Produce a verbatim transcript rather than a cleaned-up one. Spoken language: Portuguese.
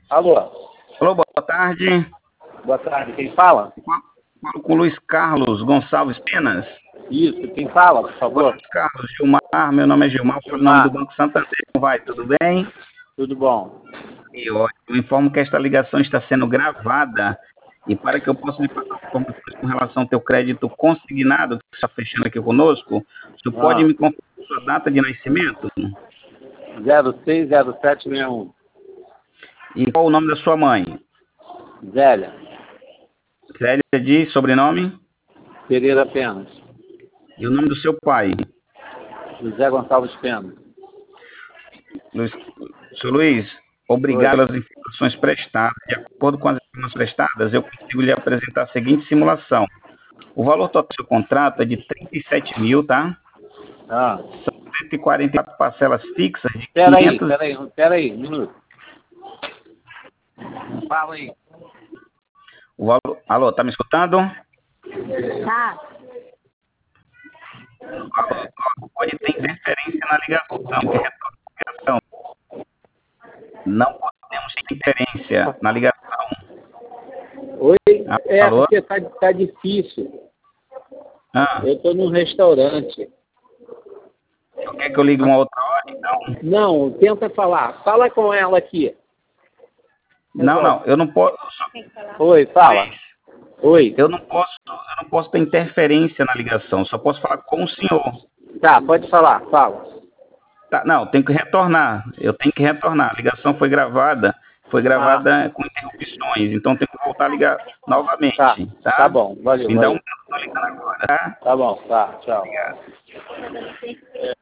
Alô, Alô, boa tarde. boa tarde. Quem fala? Falo com o Luiz Carlos Gonçalves Penas. Isso, quem fala, por favor? Luiz Carlos, Gilmar, meu nome é Gilmar, falo em nome do Gilmar, Banco Santander. Como vai? Tudo bem? tudo bom? E ótimo. Eu informo que esta ligação está sendo gravada e para que eu possa lhe passar informações com relação ao teu crédito consignado que está fechando aqui conosco, o senhor pode Ah, me confirmar sua data de nascimento? zero seis zero sete seis um. E qual o nome da sua mãe? Zélia, Célia de sobrenome? Pereira Penas. E o nome do seu pai? José Gonçalves Penas. Luiz, senhor Luiz, obrigado Oi. pelas informações prestadas. De acordo com as informações prestadas, eu consigo lhe apresentar a seguinte simulação. O valor total do seu contrato é de trinta e sete mil, tá? Ah, cento e quarenta e quatro parcelas fixas de pera aí, quinhentos. pera aí, pera aí, um minuto. Fala aí. O valor, alô, tá me escutando? Tá. Alô, pode ter interferência na ligação. Que retorna a ligação. Não podemos ter interferência na ligação. Oi? É, Alô? porque tá, tá difícil. Ah, Eu tô num restaurante. tu quer que eu ligue uma outra hora, então? Não, tenta falar. Fala com ela aqui. Não, não, eu não posso. Oi, fala. Oi. Eu não posso, eu não posso ter interferência na ligação, só posso falar com o senhor. Tá, pode falar, fala. Tá, não, tenho que retornar. Eu tenho que retornar. A ligação foi gravada, foi gravada com interrupções, então tenho que voltar a ligar novamente. Tá, Tá, tá bom, valeu, Me dá um valeu. minuto, tô ligando agora, tá? Tá bom, tá, tchau. Obrigado.